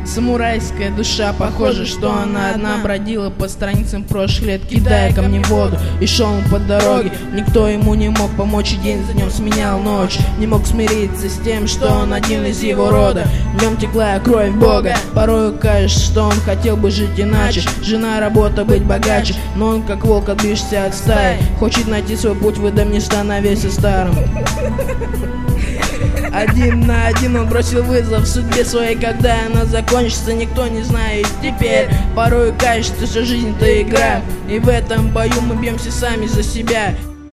Самурайская душа, похоже, что она одна бродила по страницам прошлых лет, кидая камни в воду. И шел он по дороге, никто ему не мог помочь, и день за днем сменял ночь. Не мог смириться с тем, что он один из его рода. В нем текла кровь Бога, порою кажется, что он хотел бы жить иначе. Жена, работа, быть богаче, но он как волк, отбившийся от стаи, хочет найти свой путь в Эдем, не становясь старым. Один на один он бросил вызов судьбе своей, когда она закончится, никто не знает теперь. Порой кажется, что жизнь-то игра, и в этом бою мы бьемся сами за себя.